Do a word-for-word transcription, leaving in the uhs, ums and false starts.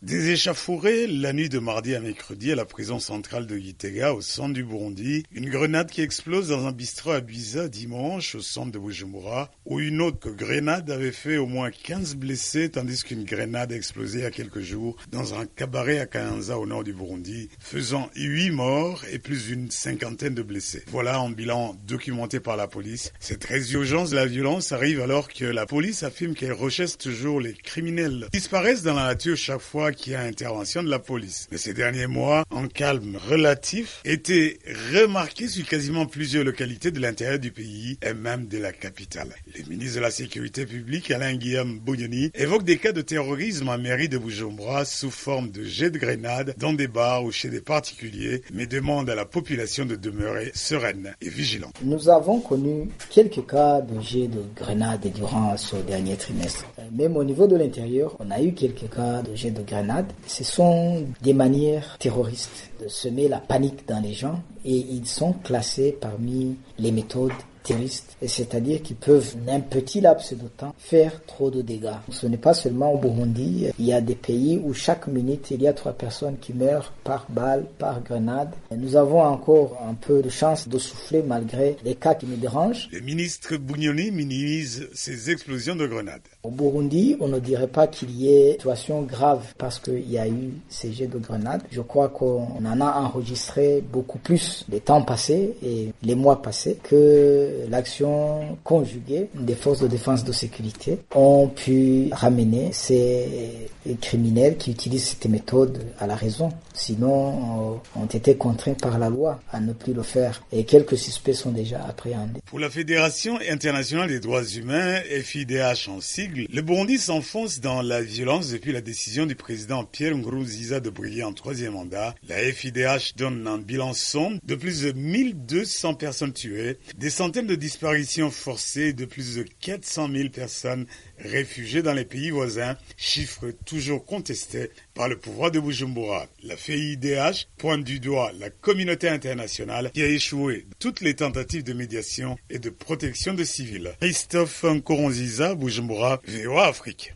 Des échauffourées la nuit de mardi à mercredi à la prison centrale de Gitega au centre du Burundi. Une grenade qui explose dans un bistrot à Biza dimanche au centre de Bujumbura, où une autre grenade avait fait au moins quinze blessés, tandis qu'une grenade a explosé il y a quelques jours dans un cabaret à Kayanza au nord du Burundi, faisant huit morts et plus d'une cinquantaine de blessés. Voilà un bilan documenté par la police. Cette résurgence de la violence arrive alors que la police affirme qu'elle recherche toujours les criminels qui disparaissent dans la nature chaque fois qu'il y a intervention de la police. Mais ces derniers mois, un calme relatif était remarqué sur quasiment plusieurs localités de l'intérieur du pays et même de la capitale. Le ministre de la Sécurité publique, Alain Guillaume Bunyoni, évoque des cas de terrorisme en mairie de Bujumbura sous forme de jets de grenades dans des bars ou chez des particuliers, mais demande à la population de demeurer sereine et vigilante. Nous avons connu quelques cas de jets de grenades durant ce dernier trimestre. Même au niveau de l'intérieur, on a eu quelques cas de jets de grenades. Ce sont des manières terroristes de semer la panique dans les gens et ils sont classés parmi les méthodes terroristes, c'est-à-dire qu'ils peuvent, en un petit laps de temps, faire trop de dégâts. Ce n'est pas seulement au Burundi, il y a des pays où chaque minute, il y a trois personnes qui meurent par balle, par grenade. Nous avons encore un peu de chance de souffler malgré les cas qui nous dérangent. Le ministre Bunyoni minimise ces explosions de grenades. Au Burundi, on ne dirait pas qu'il y ait une situation grave parce qu'il y a eu ces jets de grenades. Je crois qu'on en a enregistré beaucoup plus les temps passés et les mois passés que l'action conjuguée des forces de défense de sécurité ont pu ramener ces criminels qui utilisent cette méthode à la raison. Sinon, ont été contraints par la loi à ne plus le faire. Et quelques suspects sont déjà appréhendés. Pour la Fédération internationale des droits humains, F I D H en sigle, le Burundi s'enfonce dans la violence depuis la décision du président Pierre Nkurunziza de briller en troisième mandat. La F I D H donne un bilan sombre de plus de mille deux cents personnes tuées, des centaines de disparitions forcées, de plus de quatre cent mille personnes réfugiées dans les pays voisins, chiffre toujours contesté par le pouvoir de Bujumbura. La F I D H pointe du doigt la communauté internationale qui a échoué toutes les tentatives de médiation et de protection de civils. Christophe Nkurunziza, Bujumbura, V O A Afrique.